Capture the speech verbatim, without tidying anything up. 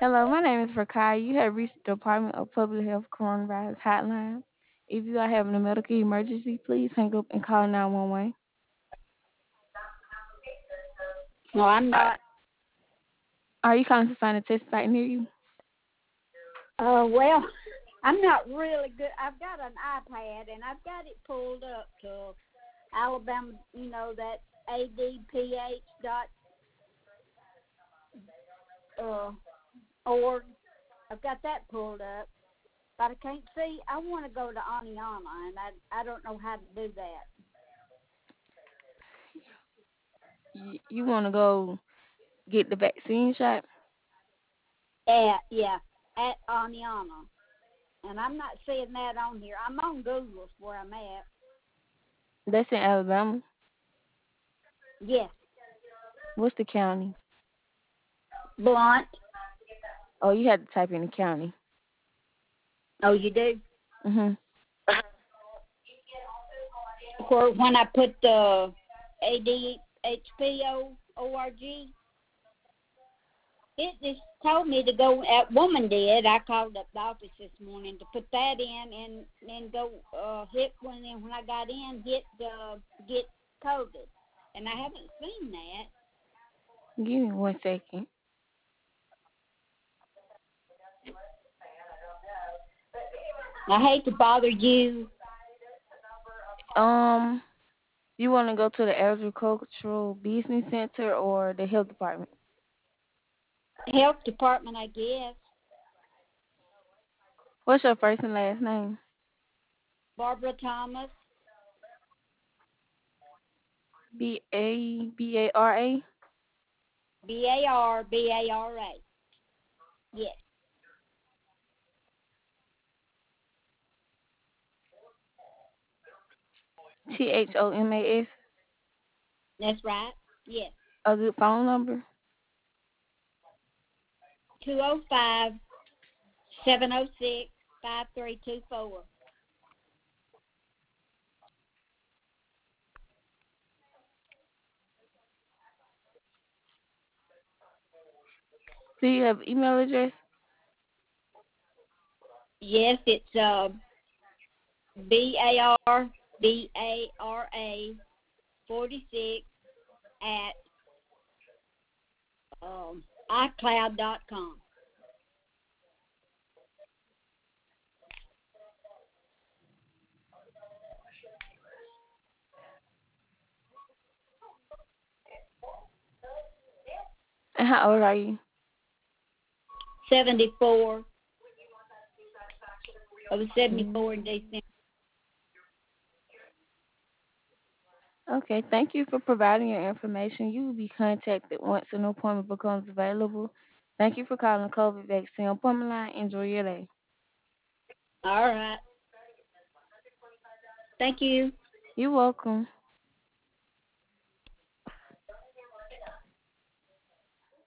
Hello, my name is Rakai. You have reached the Department of Public Health Coronavirus Hotline. If you are having a medical emergency, please hang up and call nine one one. No, I'm Are, not. are you calling to find a test site near you? Uh, well, I'm not really good. I've got an iPad and I've got it pulled up to Alabama. You know that A D P H dot uh org. I've got that pulled up, but I can't see. I want to go to Aniana, and I I don't know how to do that. You, you want to go get the vaccine shot? At yeah, at Aniana, and I'm not seeing that on here. I'm on Google's where I'm at. That's in Alabama. Yes, What's the county? Blunt. Oh, you had to type in the county. Oh, you do. Mhm. Or when I put the A D H P O O R G, it just told me to go. At woman did. I called up the office this morning to put that in, and then go uh, hit one. And when I got in, hit the get coded, and I haven't seen that. Give me one second. I hate to bother you. Um, you want to go to the Agricultural Business Center or the Health Department? Health department, I guess. What's your first and last name? Barbara Thomas. B A B A R A. B A R B A R A. Yes, T H O M A S. that's right. Yes. A good phone number. Two oh five seven oh six five three two four. Do you have email address? Yes, it's uh B A R B A R A forty six at um iCloud dot com. And how old are you? Seventy four. I was seventy four in Mm. December. Okay, thank you for providing your information. You will be contacted once an appointment becomes available. Thank you for calling the COVID vaccine appointment line. Enjoy your day. All right. Thank you. You're welcome.